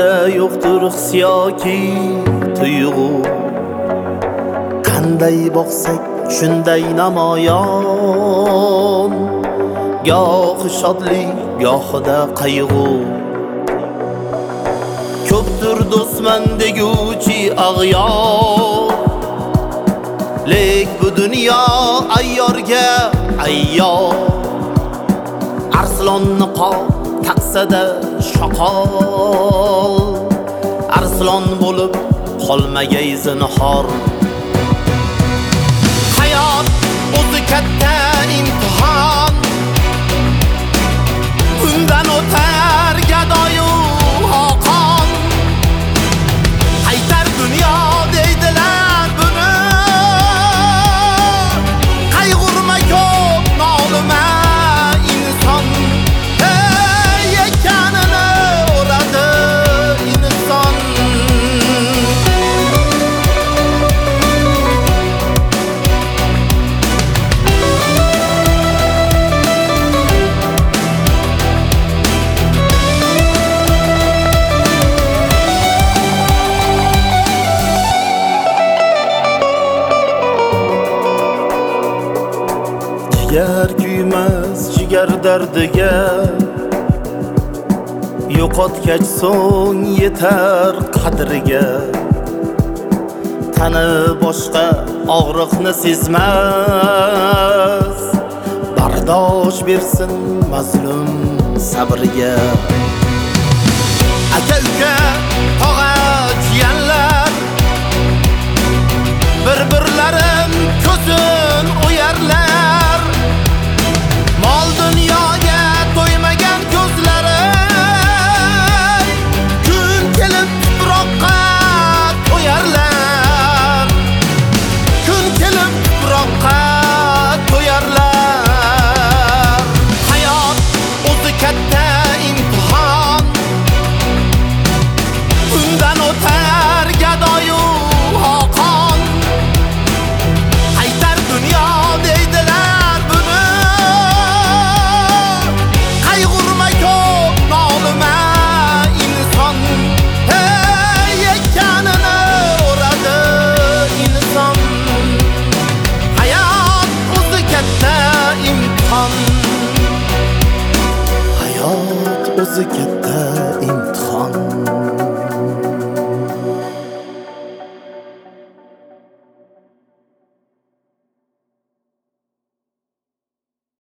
menda yo'qdir hissiyoki tuyg'u. Qanday boqsak shunday namoyon, gohi shodlik gohida qayg'u. Ko'pdir do'stman deguvchi ag'yor, lek bu dunyo ayyorga ayyor. Arslonni qop taqsada shoqol, arslon bo'lib qolmagay zinhor. Hayot o'zi katta imtihon, undan o'tar gadoyu xoqon. Qaytar dunyo deydilar buni, qayg'urma ko'p nolima inson. Ekanini o'radi inson. Jigar kuymas jigar dardiga, yo'qotgach so'ng yetar qadriga. Tani boshqa og'riqni sezmas, bardosh bersin mazlum sabriga. Aka uka tog'a jiyanlar, bir-birlarin ko'zin o'yarlar. Mol dunyoga to'ymagan ko'zlari, kun kelib tuproqqa to'yarlar. Kun kelib tuproqqa to'yarlar. Hayot o'zi katta imtihon, undan o'tar gadoyu xoqon. Qaytar dunyo deydilar buni, qayg'urma ko'p nolima inson. Ekanini o'radi inson. Hayot o'zi katta imtihon, hayot o'zi katta imtihon.